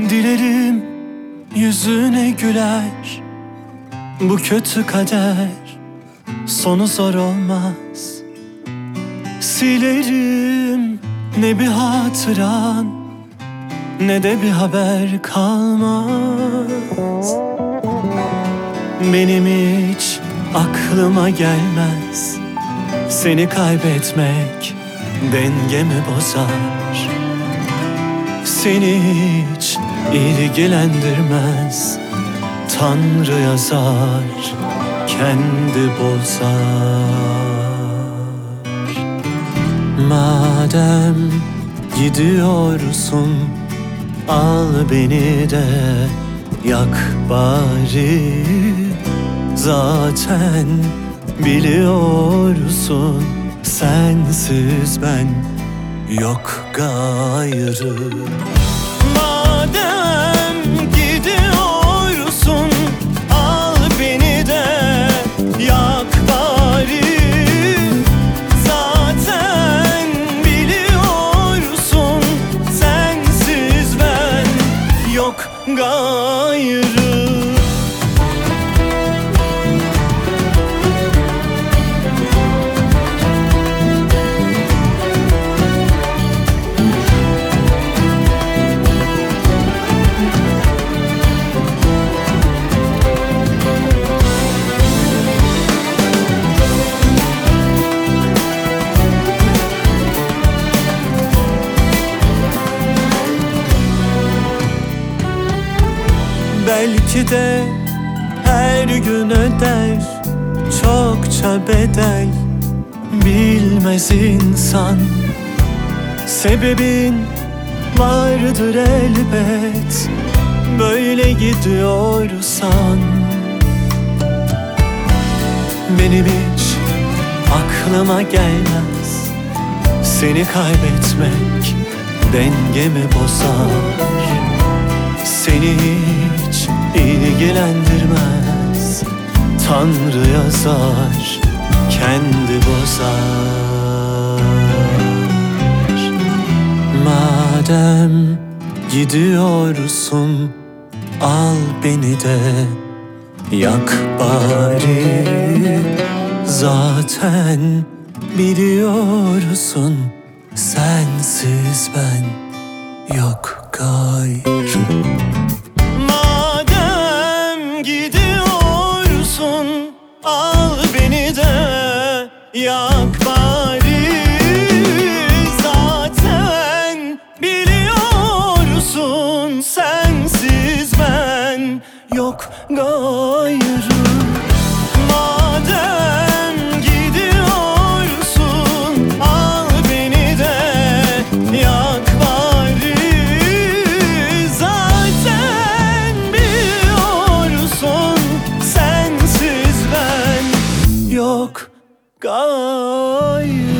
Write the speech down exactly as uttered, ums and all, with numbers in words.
Dilerim yüzüne güler bu kötü kader, sonu zor olmaz. Silerim ne bir hatıran ne de bir haber kalmaz. Benim hiç aklıma gelmez seni kaybetmek dengemi bozar. Seni hiç ilgilendirmez, Tanrı yazar, kendi bozar. Madem gidiyorsun, al beni de yak bari. Zaten biliyorsun, sensiz ben yok gayrı. Madem gidiyorsun, al beni de yak bari. Zaten biliyorsun, sensiz ben yok gayrı. Belki de her gün öder çokça bedel, bilmez insan. Sebebin vardır elbet, böyle gidiyorsan. Benim hiç aklıma gelmez seni kaybetmek dengemi bozar. Seni hiç ilgilendirmez, Tanrı yazar, kendi bozar. Madem gidiyorsun, al beni de yak bari. Zaten biliyorsun, sensiz ben yok gayrı. Madem gidiyorsun, al beni de yak bari. Zaten biliyorsun, sensiz ben yok gayrı. Madem gidiyorsun, al beni de yak bari. Zaten biliyorsun, sensiz ben yok gayrı.